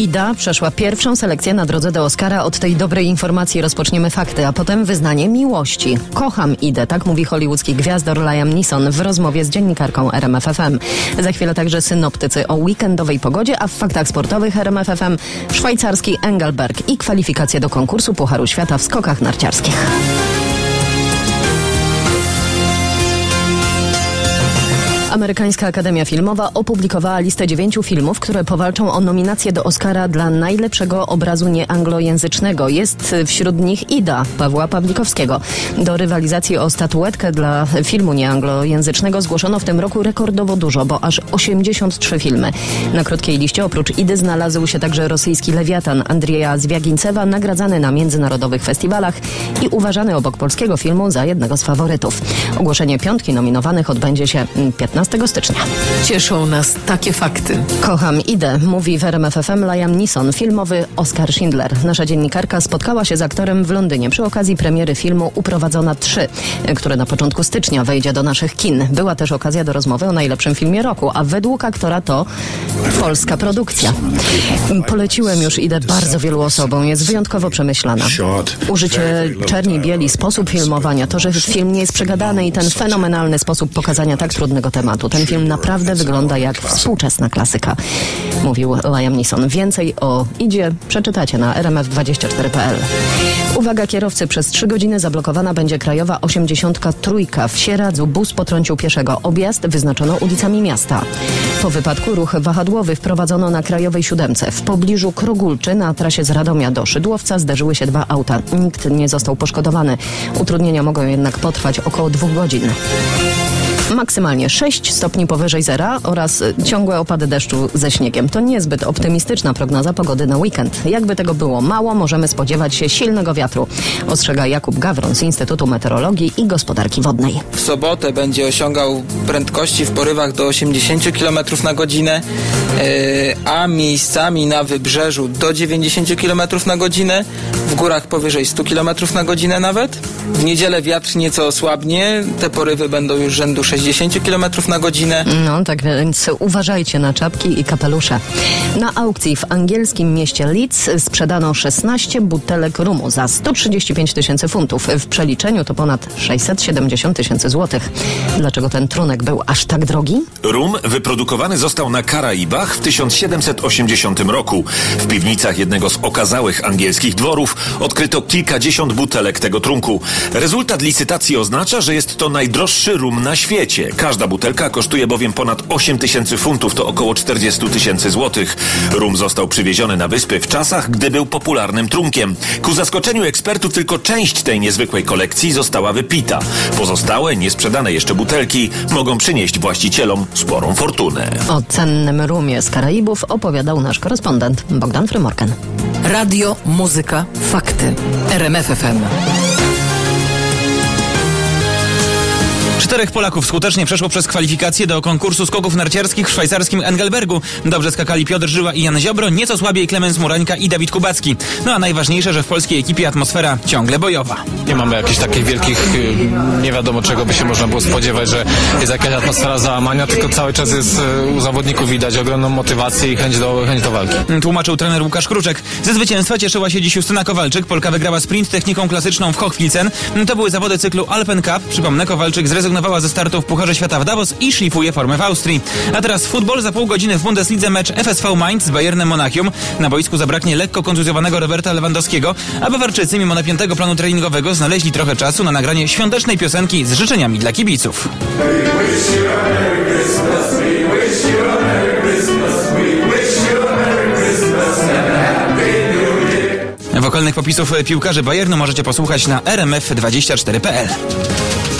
Ida przeszła pierwszą selekcję na drodze do Oscara. Od tej dobrej informacji rozpoczniemy fakty, a potem wyznanie miłości. Kocham Idę, tak mówi hollywoodzki gwiazdor Liam Neeson w rozmowie z dziennikarką RMF FM. Za chwilę także synoptycy o weekendowej pogodzie, a w faktach sportowych RMF FM szwajcarski Engelberg i kwalifikacje do konkursu Pucharu Świata w skokach narciarskich. Amerykańska Akademia Filmowa opublikowała listę 9 filmów, które powalczą o nominację do Oscara dla najlepszego obrazu nieanglojęzycznego. Jest wśród nich Ida Pawła Pawlikowskiego. Do rywalizacji o statuetkę dla filmu nieanglojęzycznego zgłoszono w tym roku rekordowo dużo, bo aż 83 filmy. Na krótkiej liście oprócz Idy znalazł się także rosyjski Lewiatan Andrzeja Zwiagincewa, nagradzany na międzynarodowych festiwalach i uważany obok polskiego filmu za jednego z faworytów. Ogłoszenie 5 nominowanych odbędzie się 15 stycznia. Cieszą nas takie fakty. Kocham Idę, mówi w RMF FM Liam Neeson, filmowy Oskar Schindler. Nasza dziennikarka spotkała się z aktorem w Londynie przy okazji premiery filmu Uprowadzona 3, który na początku stycznia wejdzie do naszych kin. Była też okazja do rozmowy o najlepszym filmie roku, a według aktora to polska produkcja. Poleciłem już Idę bardzo wielu osobom, jest wyjątkowo przemyślana. Użycie czerni, bieli, sposób filmowania, to, że film nie jest przegadany i ten fenomenalny sposób pokazania tak trudnego tematu. Ten film naprawdę wygląda jak współczesna klasyka, mówił Liam Neeson. Więcej o Idzie przeczytacie na rmf24.pl. Uwaga kierowcy, przez 3 godziny zablokowana będzie krajowa 83. W Sieradzu bus potrącił pieszego. Objazd wyznaczono ulicami miasta. Po wypadku ruch wahadłowy wprowadzono na krajowej 7. W pobliżu Krogulczy na trasie z Radomia do Szydłowca zderzyły się 2 auta. Nikt nie został poszkodowany. Utrudnienia mogą jednak potrwać około 2 godzin. Maksymalnie 6 stopni powyżej zera oraz ciągłe opady deszczu ze śniegiem. To niezbyt optymistyczna prognoza pogody na weekend. Jakby tego było mało, możemy spodziewać się silnego wiatru, ostrzega Jakub Gawron z Instytutu Meteorologii i Gospodarki Wodnej. W sobotę będzie osiągał prędkości w porywach do 80 km na godzinę, a miejscami na wybrzeżu do 90 km na godzinę, w górach powyżej 100 km na godzinę nawet. W niedzielę wiatr nieco osłabnie, te porywy będą już rzędu 60 km na godzinę. No, tak więc uważajcie na czapki i kapelusze. Na aukcji w angielskim mieście Leeds sprzedano 16 butelek rumu za 135 tysięcy funtów. W przeliczeniu to ponad 670 tysięcy złotych. Dlaczego ten trunek był aż tak drogi? Rum wyprodukowany został na Karaibach w 1780 roku. W piwnicach jednego z okazałych angielskich dworów odkryto kilkadziesiąt butelek tego trunku. Rezultat licytacji oznacza, że jest to najdroższy rum na świecie. Każda butelka kosztuje bowiem ponad 8 tysięcy funtów, to około 40 tysięcy złotych. Rum został przywieziony na wyspy w czasach, gdy był popularnym trunkiem. Ku zaskoczeniu ekspertów tylko część tej niezwykłej kolekcji została wypita. Pozostałe, niesprzedane jeszcze butelki mogą przynieść właścicielom sporą fortunę. O cennym rumie z Karaibów opowiadał nasz korespondent Bogdan Frymorken. Radio, muzyka, fakty. RMF FM. 4 Polaków skutecznie przeszło przez kwalifikacje do konkursu skoków narciarskich w szwajcarskim Engelbergu. Dobrze skakali Piotr Żyła i Jan Ziobro, nieco słabiej Klemens Murańka i Dawid Kubacki. No a najważniejsze, że w polskiej ekipie atmosfera ciągle bojowa. Nie mamy jakichś takich wielkich, nie wiadomo czego by się można było spodziewać, że jest jakaś atmosfera załamania, tylko cały czas jest u zawodników widać ogromną motywację i chęć do walki. Tłumaczył trener Łukasz Kruczek. Ze zwycięstwa cieszyła się dziś Justyna Kowalczyk. Polka wygrała sprint techniką klasyczną w Hochfilzen. To były zawody cyklu Alpen Cup. Przypomnę, Kowalczyk zrezygnowała ze startu w Pucharze Świata w Davos i szlifuje formę w Austrii. A teraz futbol. Za pół godziny w Bundeslidze mecz FSV Mainz z Bayernem Monachium. Na boisku zabraknie lekko kontuzjowanego Roberta Lewandowskiego, a Bawarczycy mimo napiętego planu treningowego znaleźli trochę czasu na nagranie świątecznej piosenki z życzeniami dla kibiców. Wokalnych popisów piłkarzy Bayernu możecie posłuchać na rmf24.pl.